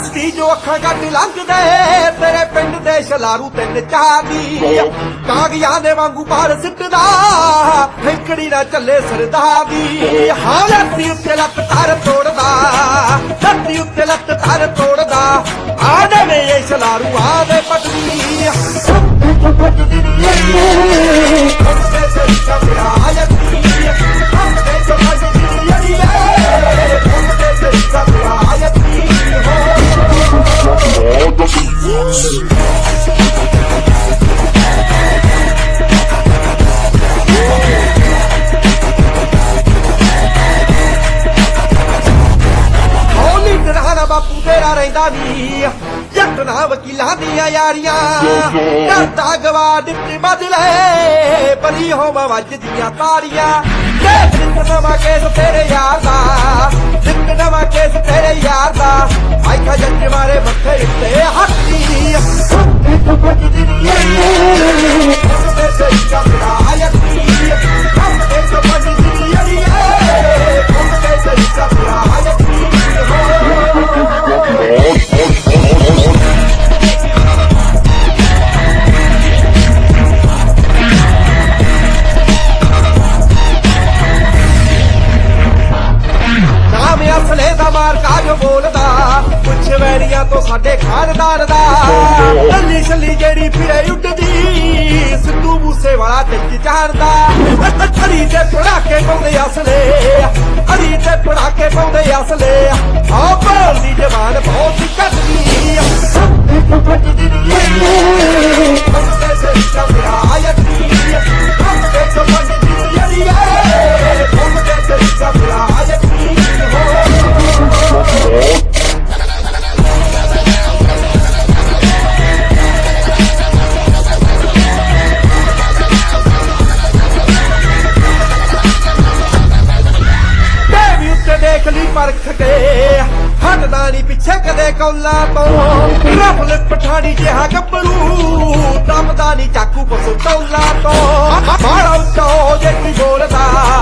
ਹੱਸਦੀ ਜੋ ਅੱਖਾਂ ਕੱਢ ਲੰਘਦੇ ਤੇਰੇ ਪਿੰਡ ਦੇ ਸ਼ਲਾਰੂ ਤਿੰਨ ਚਾਹਦੀ ਕਾਗਜ਼ਾਂ ਦੇ ਵਾਂਗੂ ਬਾਹਰ ਸਿੱਟਦਾ ਹੈਂਕੜੀ ਨਾ ਚੱਲੇ ਸਰਦਾ ਦੀ ਹਾਂ ਲੱਤੀ ਉੱਤੇ ਲੱਤ ਧਰ ਤੋੜਦਾ ਲੱਤੀ ਉੱਤੇ ਲੱਤ ਧਰ ਤੋੜਦਾ ਆਦੇ ਨੇ ਇਹ ਸ਼ਲਾਰੂ ਆਦੇ ਪਟਦੀ ਬਾਪੂ ਤੇਰਾ ਰਹਿੰਦਾ ਨੀ ਜੱਟ ਨਾ ਵਕੀਲਾਂ ਦੀਆਂ ਯਾਰੀਆਂ ਕਰਦਾ ਗਵਾ ਦਿੱਤੀ ਬਦਲੇ ਬਰੀ ਹੋਵਾਂ ਵੱਜਦੀਆਂ ਤਾਰੀਆਂ ਨਿੱਤ ਨਵਾਂ ਕੇਸ ਤੇਰੇ ਯਾਰ ਦਾ ਨਿੱਤ ਨਵਾਂ ਕੇਸ ਤੇਰੇ ਯਾਰ ਦਾ ਆਇਖਾ ਜੱਟ ਮਾਰੇ ਮੱਥੇ ਉੱਤੇ ਹੱਥੀ ਵੱਜਦੀ ਨੀ ਅਸਲੇ ਦਾ ਮਾਰਕਾ ਜੋ ਬੋਲਦਾ ਪੁੱਛ ਵੈਰੀਆਂ ਤੋਂ ਸਾਡੇ ਖਾਨਦਾਨ ਦਾ ਲੱਲੀ ਛੱਲੀ ਜਿਹੜੀ ਫਿਰੇ ਉੱਡਦੀ ਸਿੱਧੂ ਮੂਸੇ ਵਾਲਾ ਟਿੱਚ ਜਾਣਦਾ ਅੜੀ ਤੇ ਪੜਾਕੇ ਪਾਉਂਦੇ ਅਸਲੇ ਅੜੀ ਤੇ ਪੜਾਕੇ ਪਾਉਂਦੇ ਅਸਲੇ ਆ ਬੋਲਦੀ ਜਵਾਨ ਬਹੁਤ ਕੱਟਦੀ ਵੱਜਦੀ ਨੀ ਦੇਖ ਲਈ ਪਰਖ ਕੇ ਹਟਦਾ ਨੀ ਪਿੱਛੇ ਕਦੇ ਕੌਲਾਂ ਤੋਂ ਰਫਲ ਪਠਾਣੀ ਜਿਹਾ ਗੱਭਰੂ ਦਮਦਾ ਨੀ ਚਾਕੂ ਪਸਤੌਲਾਂ ਤੋਂ ਮਾੜਾ ਉੱਚਾ ਜੇ ਕੀ ਬੋਲਦਾ